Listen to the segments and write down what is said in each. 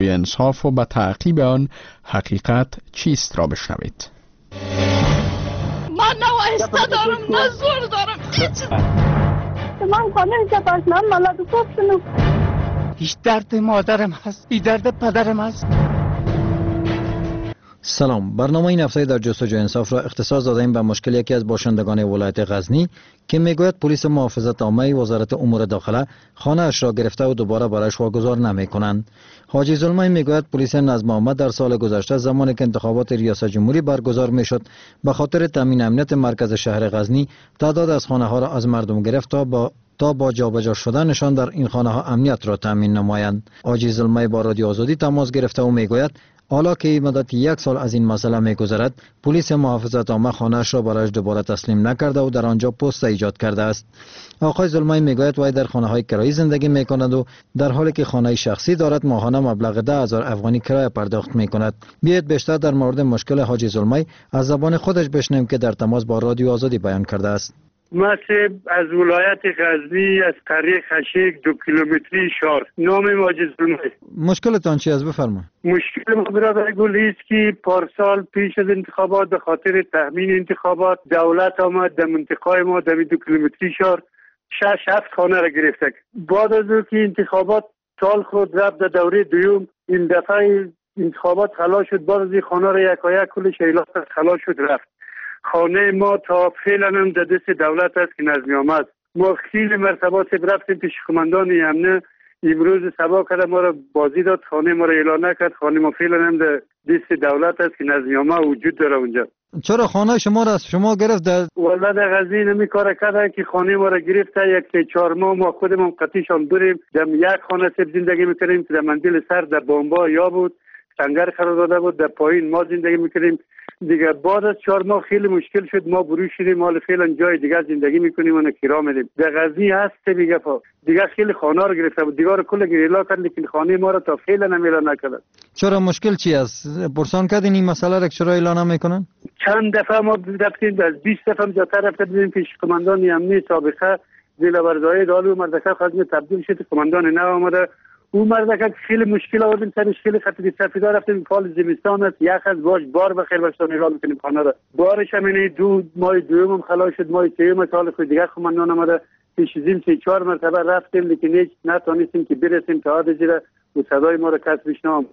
انصاف و به تعقیب آن حقیقت چیست را بشنوید. من نه آهسته دارم نه زور دارم من خانه که من ملد کنم. هیچ درد مادرم هست، هیچ درد پدرم هست. سلام، برنامه این هفته در جستجوی انصاف را اختصاص دادیم به مشکل یکی از باشندگان ولایت غزنی که میگوید پلیس محافظت عامه وزارت امور داخله خانه اش را گرفته و دوباره برایش واگذار نمیکنند. حاجی ظلمی میگوید پلیس نظم عامه در سال گذشته زمانی که انتخابات ریاست جمهوری برگزار میشد به خاطر تامین امنیت مرکز شهر غزنی تعداد از خانه ها را از مردم گرفت تا با جابجا شدنشان در این خانه ها امنیت را تامین نمایند. حاجی ظلمی با رادیو آزادی تماس گرفته و میگوید حالا که مدت 1 سال از این مسئله میگذرد، پلیس محافظت عامه خانه‌اش را برایش دوباره تسلیم نکرده و در آنجا پست ایجاد کرده است. آقای ظلمی میگوید وی در خانه‌های کرایی زندگی میکند و در حالی که خانه شخصی دارد ماهانه مبلغ 10,000 افغانی کرایه پرداخت میکند. بیایید بیشتر در مورد مشکل حاجی ظلمی از زبان خودش بشنویم که در تماس با رادیو آزادی بیان کرده است. مسیب از ولایت غزنی از قریه خشیک 2 کیلومتری شهر. نام حاجی ظلمی. مشکلتان چی است بفرمایید؟ مشکل ما برادر گل است که پارسال پیش از انتخابات به خاطر تأمین انتخابات دولت آمد در منطقه ما در 2 کیلومتری شهر 6-7 خانه را گرفته. بعد از که انتخابات سال خود رفت در دوره دوم، این دفعه انتخابات خلاص شد، بعد از خانه را یکایک کلش اعلام خلاص شد رفت. خانه ما تا فعلا هم در دست دولت است که نظمی آمد. ما خیلی مرتبه رفتیم پیش قماندان امنه، امروز صبح کرده ما را بازی داد، خانه ما را اعلان نکرد. خانه ما فعلا هم در دست دولت است که نظمی آمد وجود داره اونجا. چرا خانه شما را از شما گرفت؟ والله در غزنی نمی کار کرده که خانه ما را گرفته. 1-4 ماه ما خودمون قطعشان بریم در یک خانه سب زندگی میکنیم که در منزل سر در بامبا یا بود سنگر قرار داده بود، در پایین ما زندگی میکنیم دیگه. بعد از 4 ماه خیلی مشکل شد، ما بروز شدیم، حالا فعلا جای دیگه زندگی میکنیم و کرا میدیم. در غزنی هست دیگه خیلی خانه رو گرفته بود، دیگه رو کل گریلا کرد لیکن خانه ما رو تا فعلا اعلان نکرد. چرا مشکل چی است؟ پرسان کردین این مسئله را چرا اعلان نمیکنن؟ چند دفعه ما رفتیم، از 20 دفعه هم زیادتر رفتیم پیش قماندان امنیت سابقه دلبرداری دالو مردکه خواستیم تبدیل شد، قماندان نو آمده او مردکه خیلی مشکل آوردیم سرش، خیلی خطری سفیدا رفتیم فال زمستان است، یخ از باش بار بخیر باشتان اعلام میکنیم خانه را. بارش هم اینه 2 ماه دوم هم خلاص شد، ماه سوم سال خود دیگه قماندان آمده پیش زیم 3-4 مرتبه رفتیم لیکن هیچ نتونستیم که برسیم تا حد زیره و صدای ما را کس بشنوم.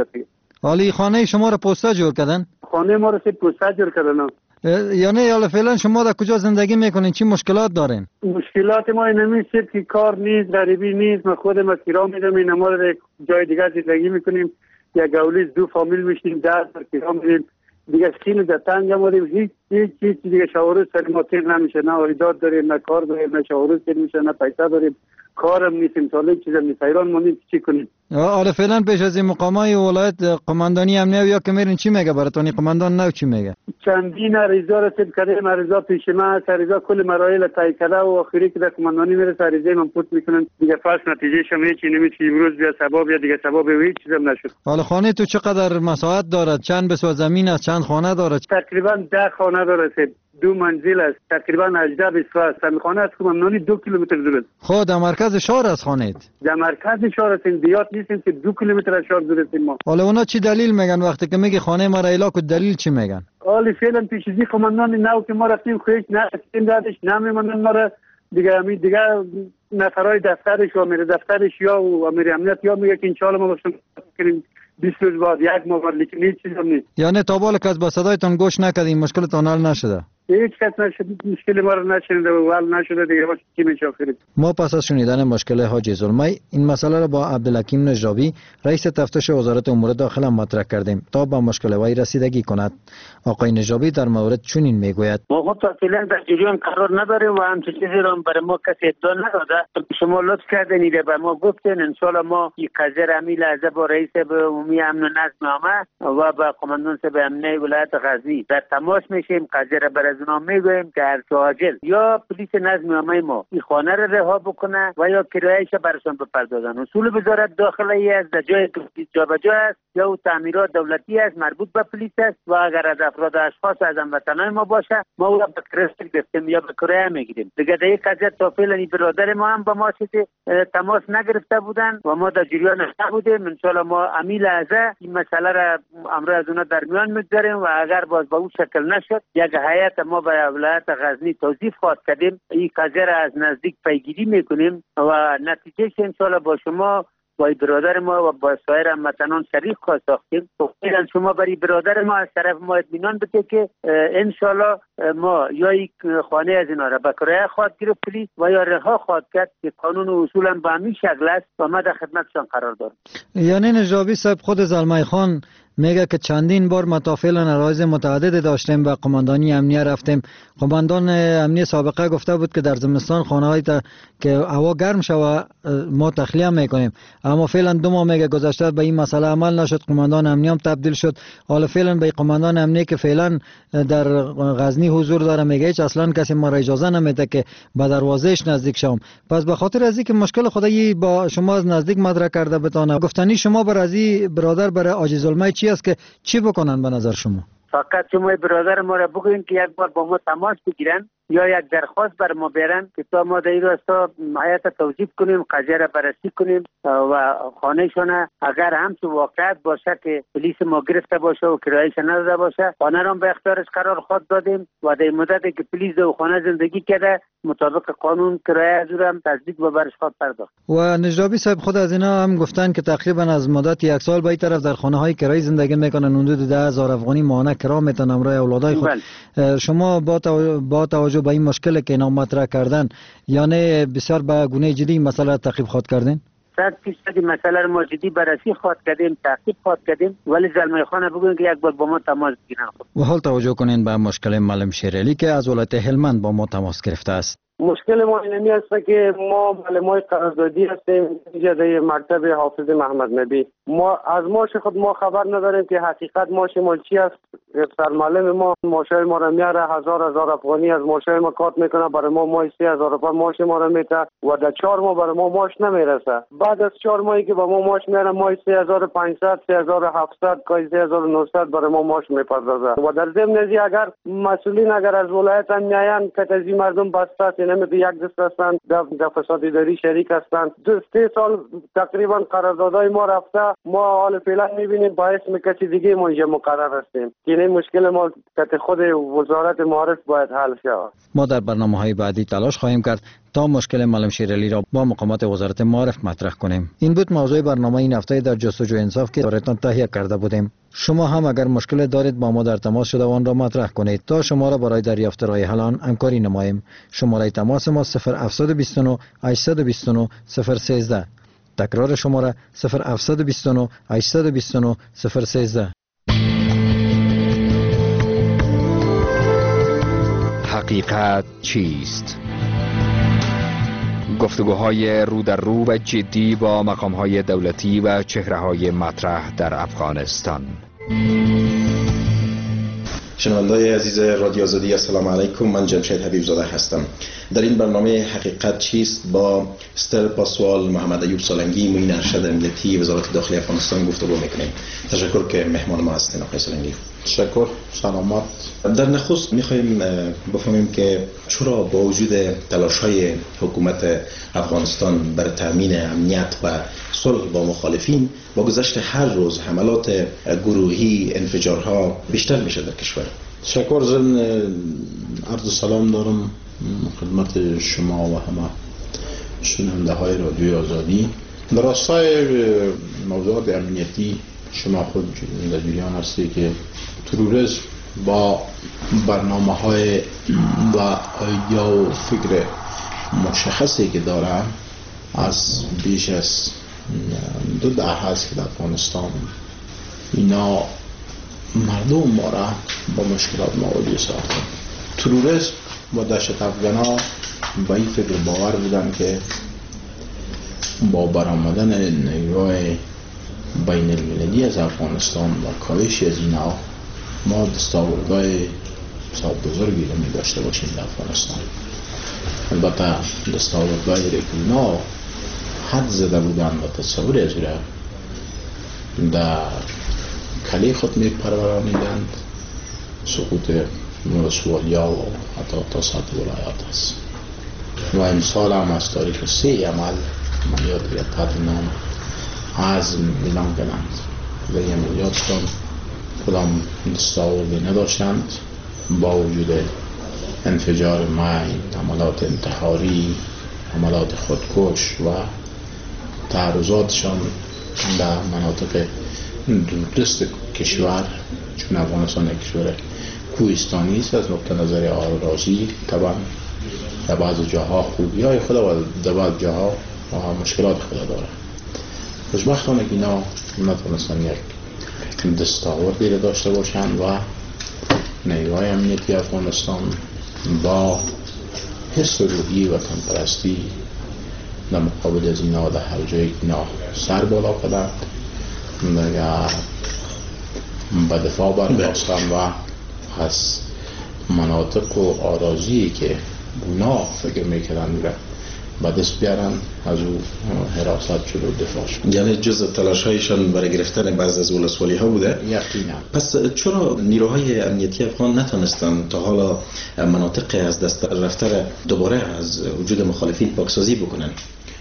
حالی خانه شما را پوسته جور کردن؟ خانه ما را پوسته جور کردن. یعنی حالا فعلا شما در کجا زندگی میکنین؟ چی مشکلات دارین؟ مشکلات ما نمیشه که کار نیست، غریبی نیست، ما خودم کرا میدم، این ما را جای دیگه زندگی میکنیم، یک گولیز 2 فامیل میشیم 10 کرا میدیم دیگه. خیلی در تنگ آمدیم، هیچ چیز دیگه شاورز سر ما تیر نمیشه، نه ایداد داریم نه کار داریم نه شاورز تیر میشه نه پیسه داریم، کارم نیستیم، سالی چیزم نیست، ایران مونیم چی کنیم. حالا فعلا پیش از این مقامای ولایت قماندانی امنیه یا که میرین چی میگه براتون؟ قماندان نو چی میگه؟ چندین عریضه رسید کردیم، عریضه پیش ما عریضه کل مراحل طی کرده و آخری که در قماندانی میرسه عریضه من پوت میکنن دیگه. پس نتیجهش هم هیچ نمیشه، امروز بیا سبب یا دیگه سبب هیچ چیزم نشد. حالا خانه تو چقدر مساحت دارد؟ چند بسوا زمین است؟ چند خانه دارد؟ تقریبا 10 خانه داره، 2 منزل است، تقریبا 18 بسوا است. خانه است قماندانی 2 کیلومتر دور است. خود در مرکز شهر است خانه؟ در مرکز شهر است، دیات نیستیم که 2 کیلومتر از شهر دور هستیم ما. حالا اونا چی دلیل میگن وقتی که میگی خانه ما را اعلام کن؟ دلیل چی میگن؟ حالا فعلا پیش از قماندان نو که ما رفتیم خودش نه دادش نمیمونن ما را دیگه نفرای دفترش و امیر دفترش یا امیر امنیت یا میگه که ان شاء الله ما باشیم کنیم 20 روز بعد 1 ماه بعد، لیکن هیچ چیز هم نیست. یعنی تا بالا که با صدایتون گوش نکردین مشکلتون حل نشده؟ هیچ کس نشد، مشکل ما رو نشنیده و حل نشده دیگه. باشه چی میشه آخرش؟ ما پس از شنیدن مشکل حاجی ظلمی این مسئله را با عبدالحکیم نجابی رئیس تفتیش وزارت امور داخله مطرح کردیم تا به مشکل وی رسیدگی کند. آقای نجابی در مورد چنین میگوید: ما خود اصلا در جریان قرار نداریم و همچین چیزی را برای ما کسی ادعا نداده. شما لطف کردین به ما گفتین ان شاء الله ما این قضیه را همین لحظه با رئیس عمومی امن و نظم عامه و با قماندان صاحب امنیه ولایت غزنی در تماس میشیم، قضیه را برای اونا میگوییم که هر عاجل یا پلیس نظم عامه ما این خانه را رها بکنه و یا کرایه‌اش برشان بپردازن. اصول وزارت داخله ای است در جای که جابجا است یا تعمیرات دولتی است مربوط به پلیس است و اگر از افراد اشخاص از هموطنان ما باشه ما او را به کرایه گرفتیم یا به کرایه میگیریم. دیگه در یک قضیه تا فعلا برادر ما هم با ما تماس نگرفته بودن و ما در جریان نبودیم. ان شاء الله ما امی لحظه این مسئله را امروز از اونا در میان میگذاریم و اگر باز به اون شکل نشد یک هیئت ما به ولایت غزنی توضیح خواهد کردیم. این قضیه را از نزدیک پیگیری میکنیم و نتیجهش ان شاء الله با شما با برادر ما و با سایر هموطنان شریک خواهد ساختیم. فعلا شما برای برادر ما از طرف ما اطمینان بده که ان شاء الله ما یا یک خانه از اینا را به کرایه خواهد گرفت پلیس و یا رها خواهد کرد که قانون و اصولا به همین شکل است و ما در خدمتشان قرار داریم. یعنی نجابی صاحب خود زلمه خان میگه که چندین بار متافعلا عرایض متعدد داشتیم و قماندانی امنیه رفتیم. قماندان امنیه سابقه گفته بود که در زمستان خانه‌های که هوا گرم شوه ما تخلیه میکنیم، اما فعلا 2 ماه میگه گذشته به این مسئله عمل نشد. قماندان امنیه هم تبدیل شد. حالا فعلا به قماندان امنیه که فعلا در غزنی حضور داره میگه هیچ اصلا کسی ما را اجازه نمیده که به دروازهش نزدیک شوم. پس به خاطر از اینکه مشکل خدایی با شما از نزدیک مدرک کرده بتونه گفتنی شما بر ازی برادر برای عاجز المی چی است که چی بکنن به نظر شما؟ فقط شما برادر ما را بگوین که یک بار با ما تماس بگیرن یا یک درخواست بر ما بیارن که تا ما در این راستا هیئت توضیح کنیم، قضیه را بررسی کنیم و خانهشان اگر همچون واقعیت باشه که پلیس ما گرفته باشه و کرایه‌اش نداده باشه خانه را به اختیارش قرار خود دادیم و در مدتی که پلیس در خانه زندگی کرده مطابق قانون کرایه از او هم تصدیق و برش خود پرداخت. و نجابی صاحب خود از اینا هم گفتن که تقریبا از مدت 1 سال به این طرف در خانه‌های کرایه زندگی میکنن، حدود 10,000 افغانی ماهانه کرا میتن همراه اولادای خود. شما با توجه به این مشکل که اینا مطرح کردن یعنی بسیار به گونه جدی مسئله تعقیب خواهد کردین؟ 100% مسئله رو ما جدی بررسی خواهد کردیم، تعقیب خواهد کردیم، ولی زلمه خانه بگوین که یک بار با ما تماس بگیرن. و حال توجه کنین به مشکل معلم شیرعلی که از ولایت هلمند با ما تماس گرفته است. مشکل ما اینمی است که ما معلمای قراردادی هستیم در مکتب حافظ محمد نبی. از ماش خود ما خبر نداریم که حقیقت ماش ما چی است. سرمعلم ما ماشای ما را میاره 1000 افغانی از ماشای ما کات میکنه، برای ما 3000 روپیه ماش ما را میته و در 4 ماه برای ما ماش نمیرسه. بعد از 4 ماهی که با ما ماش میاره ما 3500 3700 گاهی 3900 برای ما ماش میپردازه و در ضمن ازی اگر مسئولین اگر از ولایت میاین که از مردم بسته است نمیده یک دست هستند در فساد اداری شریک هستند. 3 سال تقریبا قراردادهای ما رفته، ما حال فعلا میبینیم با اسم کسی دیگه ما اینجا مقرر هستیم. این مشکل ما که خود وزارت معارف باید حل شود. ما در برنامه‌های بعدی تلاش خواهیم کرد تا مشکل معلم شیرعلی را با مقامات وزارت معارف مطرح کنیم. این بود موضوع برنامه این هفته در جستجو انصاف که برایتان تهیه کرده بودیم. شما هم اگر مشکل دارید با ما در تماس شده آن را مطرح کنید تا شما را برای دریافت راه حل آن همکاری نماییم. شماره تماس ما 0729 829 013. تکرار شماره 0729 829 013. حقیقت چیست؟ گفتگوهای رو در رو و جدی با مقامهای دولتی و چهره‌های مطرح در افغانستان. شنونده‌های عزیز رادیو آزادی السلام علیکم، من جمشید حبیب زاده هستم. در این برنامه حقیقت چیست با ستر پاسوال محمد ایوب سالنگی معین ارشد امنیتی وزارت داخلی افغانستان گفتگو میکنیم. تشکر که مهمان ما هستین آقای سالنگی. تشکر، سلامت. در نخست میخوایم بفهمیم که چرا با وجود تلاش‌های حکومت افغانستان برای تامین امنیت و صلح با مخالفین با گذشت هر روز حملات گروهی انفجارها بیشتر میشه در کشور. تشکر. ضمن عرض سلام دارم خدمت شما و همه شنونده های رادیوی آزادی. در راستای موضوعات امنیتی شما خود در جریان هستی که تروریسم با برنامه های و ایده و فکر مشخصی که داره از بیش از 2 دهه هست که در افغانستان اینا مردم ما را با مشکلات مواجه ساختن. تروریسم و دهشت افغانا با این فکر باور بودن که با برآمدن نیروهای بین المللی از افغانستان و کاهش از اینا ما دستاوردهای اقتصاد بزرگی رو می داشته باشیم در افغانستان. البته دستاوردهای اینا حد زده بودن و تصور از را در کلی خود می پرورانیدند. سقوط رسولیا و حتی تا سطح ولایات است و امسال هم از تاریخ 3 عمل عملیات تحت نام عزم اعلام کردند. ولی عملیاتشان کدام دستاوردی نداشتند، با وجود انفجار مین، عملات انتحاری، عملات خودکش و تعرضاتشان در مناطق دوردست کشور، چون افغانستان یک کشور کوهستانی است. از نقطه نظر آرازی طبعا در بعض جاها خوبی های خود و در بعض جاها مشکلات خود داره. خوشبختانه که اینا نتونستن یک دستاوردی را داشته باشند و نیروهای امنیتی افغانستان با حس و روحی وطن پرستی در مقابل از اینا در هر جایی اینا سر بالا کردند به دفاع برخاستند و از مناطق و آرازی که اونا فکر میکردند به دست بیارن از او حراست شد و دفاع شد. یعنی جزء تلاش هایشان برای گرفتن بعض از ولسوالی ها بوده؟ یقینا. پس چرا نیروهای امنیتی افغان نتونستن تا حالا مناطق از دست رفته دوباره از وجود مخالفین پاکسازی بکنن؟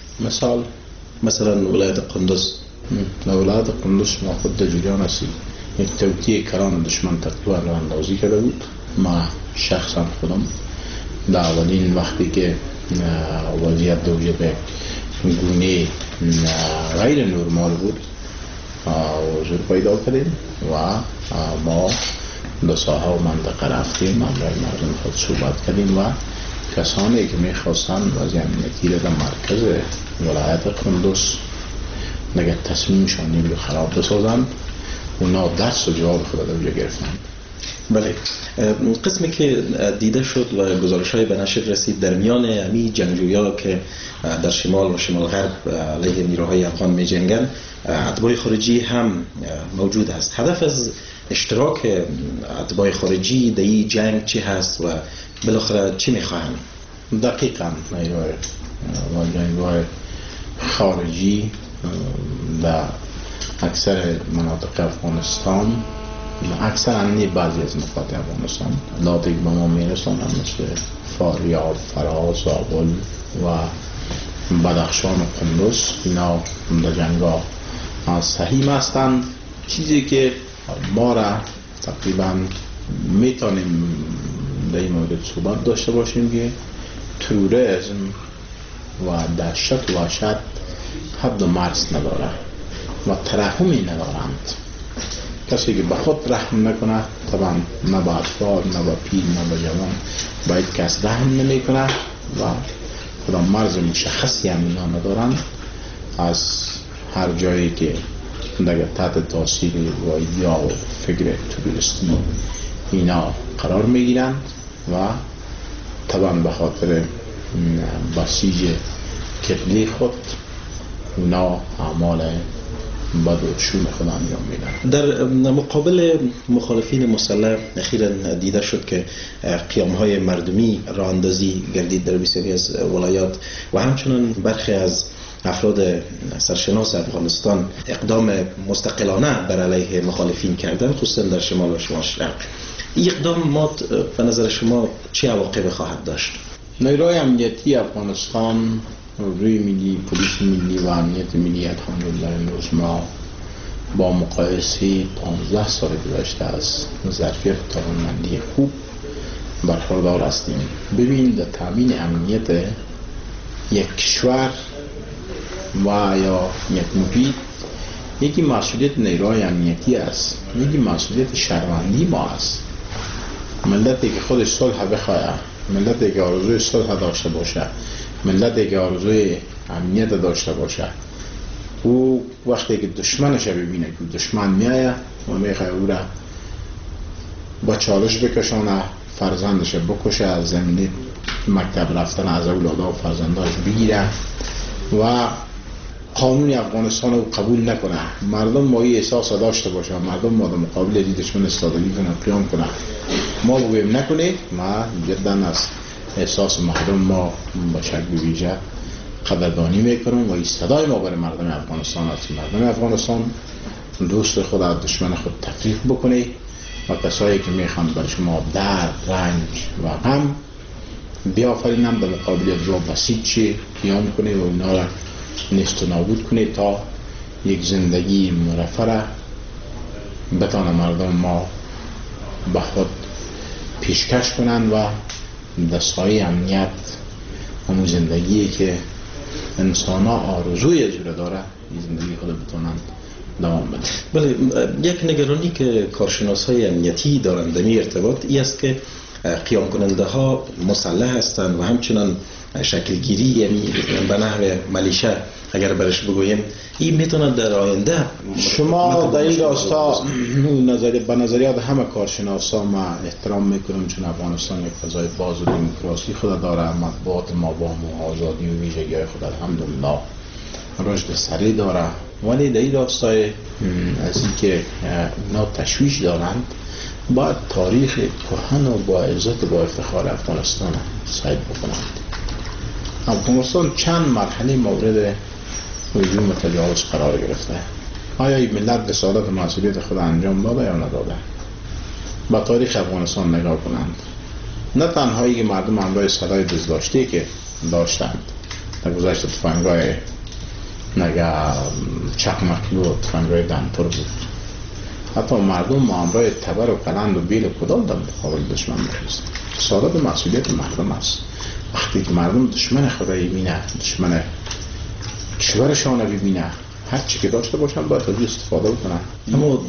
مثلا ولایت قندوز. ولایت قندوز ما خود در جریان هستیم. یک توطئه کلان دشمن تقریبا راندازی کرده بود. ما شخصا خودم در اولین وقتی که وضعیت در وجود گونه غیر نرمال بود حضور پیدا کردیم و ما در ساحه و منطقه رفتیم، همراه مردم خود صحبت کردیم و کسانی که میخواستن وضع امنیتی را در مرکز ولایت قندوز نگه تصمیمشان نیروی خراب بسازند، اونا درس و جواب خود در اونجا گرفتند. بله، قسمی که دیده شد و گزارش های به نشر رسید در میان امی جنگجویان که در شمال و شمال غرب علیه نیروهای افغان می جنگن، اتباع خارجی هم موجود است. هدف از اشتراک اتباع خارجی در این جنگ چی هست و بالاخره چی می خواهند؟ دقیقاً نیروهای خارجی در اکثر مناطق افغانستان، اکثر انیه بعضی از نقاط افغانستان لاتی که به ما میرسان هم مثل فاریاب، فراز، زابل و بدخشان و قندوز، اینا در جنگ ها سهیم هستند. چیزی که ما را تقریبا میتونیم در این مورد صحبت داشته باشیم که تروریسم و دهشت و وحشت حد و مرز نداره و ترحمی ندارند. کسی که به خود رحم نکنه، طبعا نه به اطفال، نه به پیر، نه به جوان، باید کس رحم نمی کنه و خدا مرز مشخصی هم اینا ندارن. از هر جایی که دیگه تحت تاثیر و یا فکر توریستی اینا قرار می گیرند و طبعا به خاطر بسیج کتلی خود اونا اعمال بد و شوم خود انجام میدن. در مقابل مخالفین مسلح اخیراً دیده شد که قیام‌های مردمی راه اندازی گردید در بسیاری از ولایات و همچنین برخی از افراد سرشناس افغانستان اقدام مستقلانه بر علیه مخالفین کردن، خصوصا در شمال و شمال شرق. این اقدامات به نظر شما چه عواقب خواهد داشت؟ نیروهای امنیتی افغانستان، روی ملی، پلیس ملی و امنیت ملی الحمدلله امروز ما با مقایسه 15 سال گذشته از ظرفیت توانمندی خوب برخوردار هستیم. ببین در تامین امنیت یک کشور و یا یک محیط یکی مسئولیت نیروهای امنیتی است، یکی مسئولیت شهروندی ما است. ملتی که خودش صلح بخواه، ملتی که آرزوی صلح داشته باشه، ملتی که آرزوی امنیت داشته باشه، او وقتی که دشمنش ببینه که دشمن میایه و میخواه او را با چالش بکشانه، فرزندش بکشه، از زمینه مکتب رفتن از اولادا و فرزنداش بگیره و قانون افغانستان رو قبول نکنه، مردم ما این احساس داشته باشه، مردم ما در مقابل دشمن استادگی کنه، قیام کنه، ما بگویم نکنه، ما جدا از احساس مردم ما با شکل ویژه قدردانی میکنم و این صدای ما برای مردم افغانستان است. مردم افغانستان دوست خود از دشمن خود تفریق بکنه و کسایی که میخوان بر شما درد، رنج و غم بیافرینم در مقابل جو بسیج قیام کنه و اونا را نیست و نابود کنه تا یک زندگی مرفه را بتانه مردم ما به خود پیشکش کنند و دستای امنیت همون زندگی که انسان ها آرزوی جوره داره این زندگی خود بتونند دوام بده. بله، یک نگرانی که کارشناس های امنیتی دارند در این ارتباط این است که قیام کننده ها مسلح هستند و همچنان شکلگیری، یعنی به نحو ملیشه اگر برش بگوییم، این میتونه در آینده. شما در این راستا به نظریات همه کارشناسا ما احترام میکنم، چون افغانستان یک فضای باز و دموکراسی خود داره، مطبوعات ما با آزادی و ویژگی خود الحمدلله رشد سریع داره، ولی در این راستای از اینکه اینا تشویش دارند باید تاریخ کهن و با عزت و با افتخار افغانستان سعی بکنند. افغانستان چند مرحله مورد هجوم و تجاوز قرار گرفته. آیا این ملت رسالت و مسئولیت خود انجام داده یا نداده؟ با تاریخ افغانستان نگاه کنند. نه تنهایی که مردم همراه صدای دزداشتی که داشتند در گذشت تفنگای نگه چکمکلو و تفنگای دمپر بود، حتی مردم همراه تبر و قلند و بیل و کدال در مقابل دشمن می‌خیزند. رسالت و مسئولیت مردم است. وقتی که مردم دشمن خدایی بینه، دشمن کشورشان ببینه، هر چی که داشته باشن باید از استفاده بکنن. اما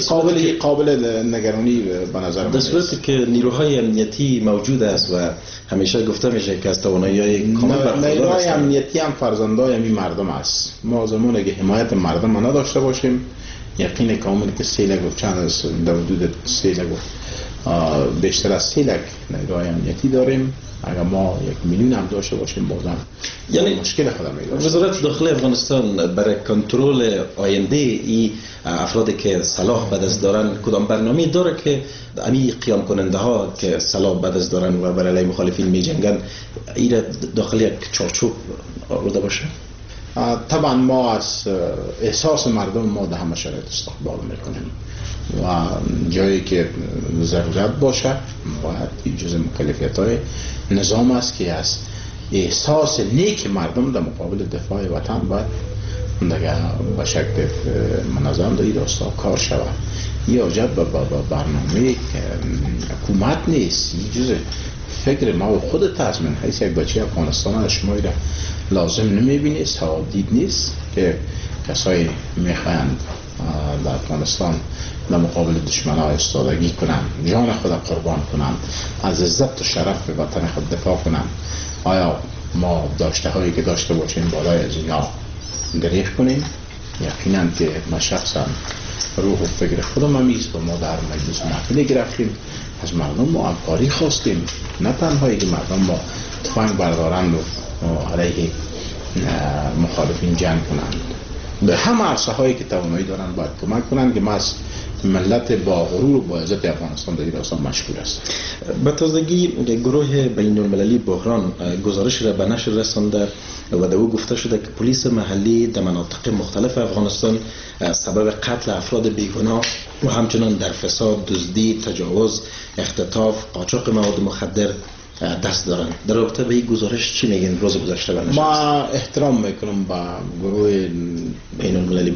قابل نگرانی به نظر من در صورتی که نیروهای امنیتی موجود است و همیشه گفته میشه که از توانایی کامل برخوردار نیروهای امنیتی هم فرزندای همین مردم است. ما زمانی که حمایت مردم نداشته باشیم، یقین کامل که 3 لک و چند از در حدود 3 لک بیشتر از 3 لک نیروهای امنیتی داریم. اگر ما 1 میلیون هم داشته باشیم بازم یعنی مشکل خودم می‌داشت. وزارت داخلی افغانستان برای کنترل آینده این افرادی که سلاح به دست دارن کدام برنامه داره که امی قیام کننده ها که سلاح به دست دارن و برای مخالفین می‌جنگن این داخل یک چارچوب آورده باشه؟ طبعا ما از احساس مردم ما در همه شرایط استقبال میکنیم و جایی که ضرورت باشه باید این جزء مکلفیت‌های نظام است که از احساس نیک مردم در مقابل دفاع وطن باید به شکل منظم در این راستا کار شود. این حاجت به برنامه حکومت نیست، این جزء فکر ما و خودت است. من حیث یک بچه افغانستان شما را لازم نمیبینی، سوادید نیست که کسایی میخواهند در افغانستان در مقابل دشمنان ایستادگی کنند، جان خود قربان کنند، از عزت و شرف وطن خود دفاع کنند. آیا ما داشته هایی که داشته باشیم بالای از اینا دریغ کنیم؟ یقینا که ما شخصا روح و فکر خودم همیست و ما در مجلس محفلی گرفتیم، از مردم ما همکاری خواستیم، نه تنهایی که مردم ما تفنگ بردارند و علیه مخالفین جنگ کنند. به همه عرصه هایی که توانایی دارند باید کمک کنند که ما از ملت با غرور و با عزت افغانستان در این راستا مشغول است. به تازگی گروه بین المللی بحران گزارش را به نشر رسانده و در او گفته شده که پلیس محلی در مناطق مختلف افغانستان سبب قتل افراد بیگناه و همچنان در فساد، دزدی، تجاوز، اختطاف، قاچاق مواد مخدر دست دارند. در رابطه به این گزارش چی میگین؟ روز گذشته به نشر ما احترام میکنم با گروه بین المللی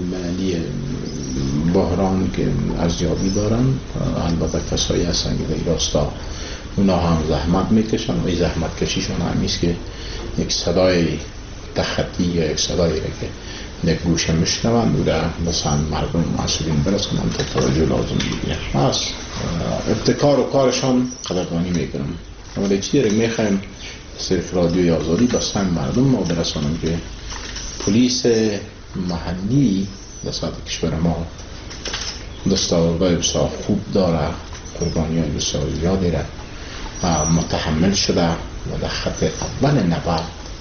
بحران که ارزیابی دارن. البته کسایی هستن که در این راستا اونا هم زحمت میکشن و این زحمت کشیشون همیست که یک صدای تخطی یا یک صدایی را که یک گوشه میشنوند و در مثلا مردم مسئولین برسن هم تا توجه لازم بگیرن. از ابتکار و کارشان قدردانی میکنم، ولی چیزی را میخوایم صرف رادیوی آزادی به سنگ مردم ما برسانم که پلیس محلی در سطح کشور ما دستاوردهای بسیار خوب داره، قربانی‌های بسیار زیادی را متحمل شده و در خط اول نبرد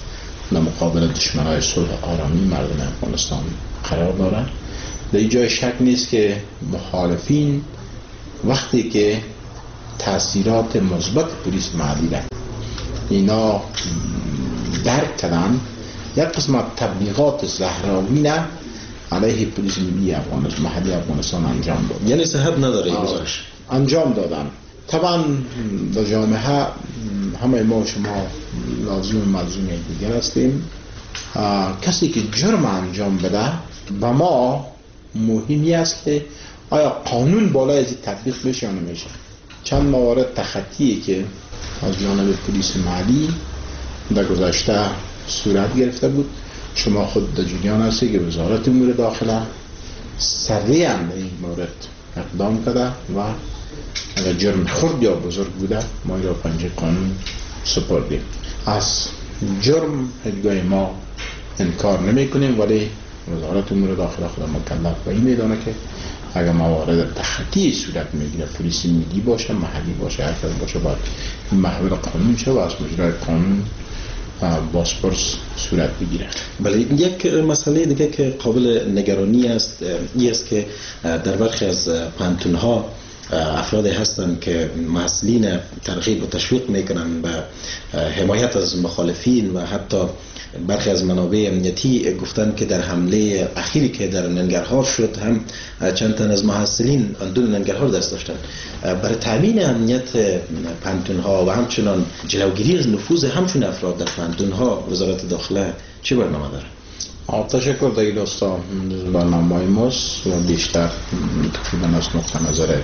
در مقابل دشمنای صلح آرامی مردم افغانستان قرار دارند. در این جای شک نیست که مخالفین وقتی که تاثیرات مثبت پلیس محلی را اینا درک کردن، یک قسم تبلیغات زهراویانه علیه پلیس ملی افغانستان محلی افغانستان انجام داد. یعنی صحت نداره این گزارش انجام دادن. طبعا در جامعه همه ما و شما لازم ملزوم دیگر هستیم. کسی که جرم انجام بده به ما مهمی است که آیا قانون بالای از تطبیق بشه یا نمیشه. چند موارد تخطیه که از جانب پلیس محلی در گذشته صورت گرفته بود. شما خود در جریان هستی که وزارت امور داخله سریعا در این مورد اقدام کرده و اگر جرم خرد یا بزرگ بوده ما را پنجه قانون سپردیم. از جرم هیچگاه ما انکار نمی کنیم، ولی وزارت امور داخله خود مکلف به این میدانه که اگر موارد تخطی صورت میگیره، پلیس ملی باشه، محلی باشه، هر کس باشه، باید محول قانون شه و از مجرای قانون بازپرس صورت بگیره. بله، یک مسئله دیگه که قابل نگرانی است این است که در برخی از پانتون‌ها افرادی هستند که مسئولین ترغیب و تشویق میکنن به حمایت از مخالفین و حتی برخی از منابع امنیتی گفتن که در حمله اخیری که در ننگرهار شد هم چند تن از محصلین اندون ننگرهار دست داشتن. برای تامین امنیت پانتون‌ها و همچنان جلوگیری از نفوذ همچون افراد در پانتون‌ها وزارت داخله چه برنامه داره؟ تشکر دیگه دوستان. برنامه ماست و بیشتر تقریبا از نقطه نظر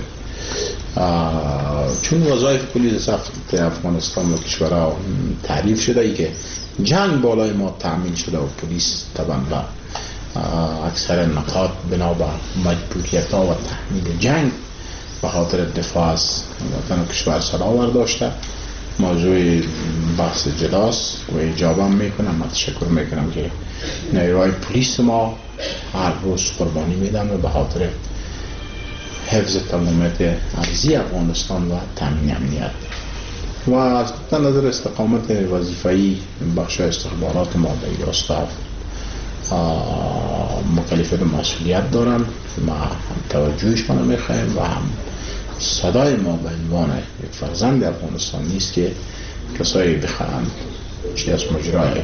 چون وظایف پلیس سخت افغانستان و کشورها تعریف شده ای که جنگ بالای ما تأمین شده و پلیس طبعا با اکثر نقاط بنا به مجبوریت ها و تحمیل جنگ به خاطر دفاع از وطن و کشور سر داشته. موضوع بحث جداست و اجابه میکنم. من تشکر میکنم که نیروهای پلیس ما هر روز قربانی میدن و به خاطر حفظ تمامیت ارضی افغانستان و تامین امنیت و از نظر استقامت وظیفه‌ای بخش استخبارات ما در راستا مکلفیت مسئولیت دارن. ما هم توجهش کنم میخوایم و هم صدای ما به عنوان یک فرزند افغانستان نیست که کسایی بخواهند چه از مجرای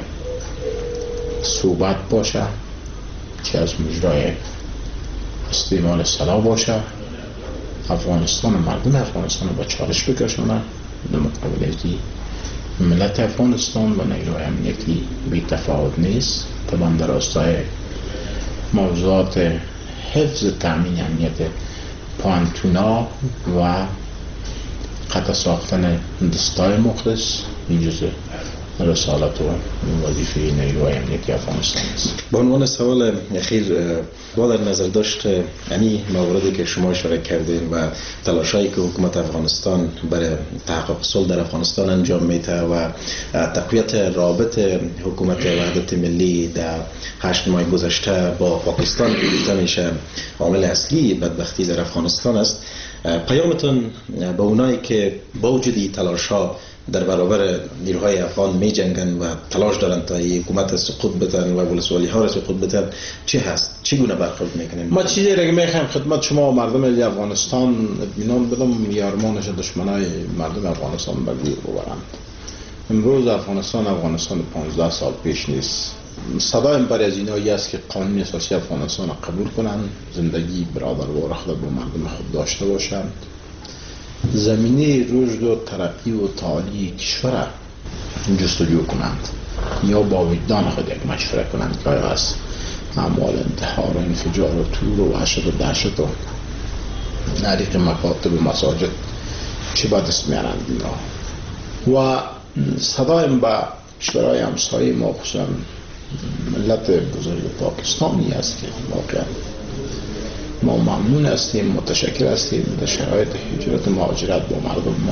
صحبت باشه، چه از مجرای استعمال سلاح باشه، افغانستان و مردم افغانستان با چالش بکشونه. در مقابل ازی ملت افغانستان و نیروهای امنیتی بی تفاوت نیست. طبعا در راستای موضوعات حفظ تامین امنیت پانتونا و قطع ساختن دستای مخلص این جزء رسالت و وظیفه نیروهای امنیتی افغانستان است. به عنوان سوال اخیر با در نظر داشت یعنی مواردی که شما اشاره کردین و تلاشایی که حکومت افغانستان برای تحقق صلح در افغانستان انجام میده و تقویت رابط حکومت وحدت ملی در 8 ماه گذشته با پاکستان که میشه عامل اصلی بدبختی در افغانستان است، پیامتون به اونایی که با وجود تلاش‌ها در برابر نیروهای افغان می جنگن و تلاش دارن تا حکومت سقوط بدن و ولسوالی ها را سقوط بدن چه هست؟ چگونه برخورد میکنیم؟ ما چیزی را که میخوایم خدمت شما و مردم افغانستان اطمینان بدم یا ارمانش دشمنای مردم افغانستان به گور ببرند. امروز افغانستان 15 سال پیش نیست. صدای برای از اینایی است که قانون اساسی افغانستان قبول کنند، زندگی برادروار خود با مردم خود داشته باشند، زمینه رشد و ترقی و تعالی کشور جستجو کنند یا با وجدان خود یک مشوره کنند که آیا از اعمال انتحار و انفجار و تور و وحشت و دهشت و نریق مکاتب و مساجد چه با دست میارند اینا. و صدایم به کشورهای همسایه ما خصوصا ملت بزرگ پاکستانی است که واقعا ما ممنون هستیم، متشکر هستیم در شرایط هجرت و مهاجرت با مردم ما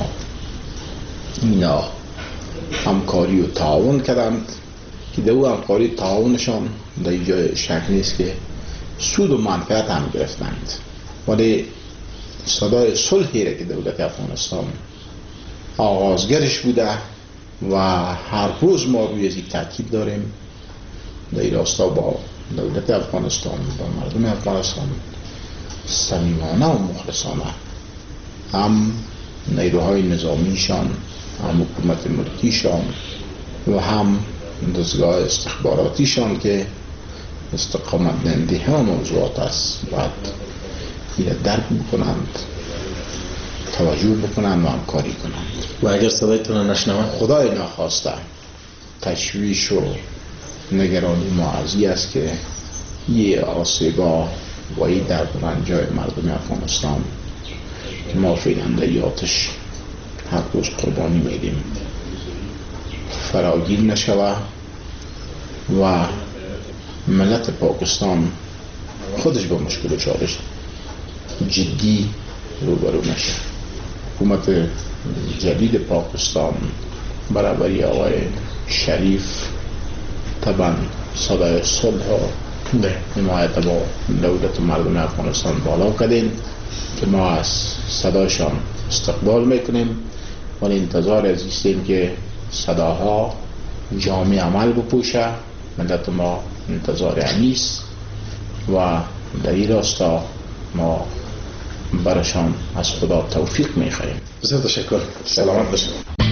اینا همکاری و تعاون کردند که در او همکاری تعاونشان در اینجا شک نیست که سود و منفعت هم گرفتند. ولی صدای صلحی را که دولت افغانستان آغازگرش بوده و هر روز ما روی این تاکید داریم در این راستا با دولت افغانستان، با مردم افغانستان صمیمانه و مخلصانه، هم نیروهای نظامیشان، هم حکومت ملکیشان و هم دستگاه استخباراتیشان که استقامت دهنده همه موضوعات است، باید این درک بکنند، توجه بکنند و همکاری کنند. و اگر صدایتون نشنوند، خدای نخواسته تشویش و نگرانی ما از این است که یه آسیبا و این در جای مردم افغانستان که ما فیلنده آتش هر روز قربانی میدیم فراگیر نشوه و ملت پاکستان خودش با مشکل و چالش جدی روبرو نشه. حکومت جدید پاکستان برابری آقای شریف طبعا صدای صلح و حمایت با دولت مردم افغانستان بالا کردین که ما از صدایشان استقبال میکنیم و انتظار از ایستیم که صداها جامع عمل بپوشه. ملت ما انتظار همیست و در این راستا ما برشان از خدا توفیق میخواهیم. بسیار تشکر. سلامت باشید.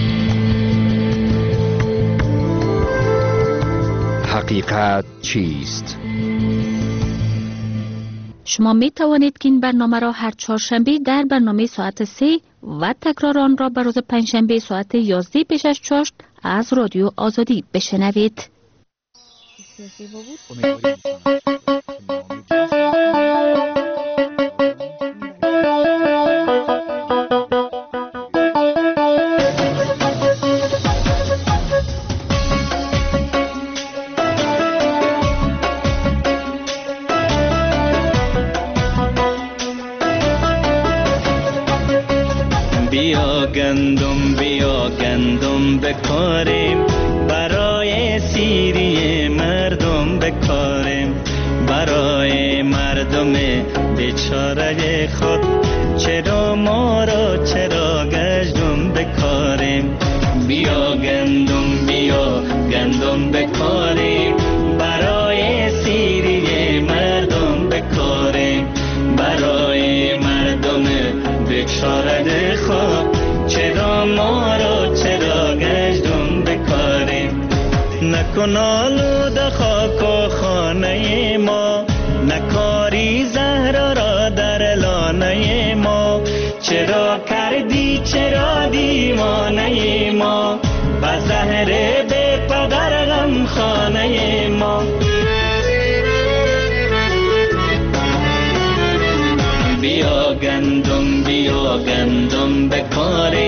حقیقت چیست؟ شما می توانید که این برنامه را هر چهارشنبه در برنامه ساعت 3 و تکرار آن را به روز پنجشنبه ساعت 11 پیش از چاشت از رادیو آزادی بشنوید. بیا گندم بکاریم، برای سیری مردم بکاریم، برای مردم بیچاره خود چرا ما را چرا گشتم بکاریم. بیا گندم بکاریم، برای سیری مردم بکاریم، برای مردم بیچاره خود چرا ما را چرا گشتم بکاریم. نکن آلوده خاک و خانه ما، نکاری زهر را در لانه ما، چرا کردی چرا دیوانه ما، با زهر بی پدر غم خانه ما. بیا گندم بکاریم،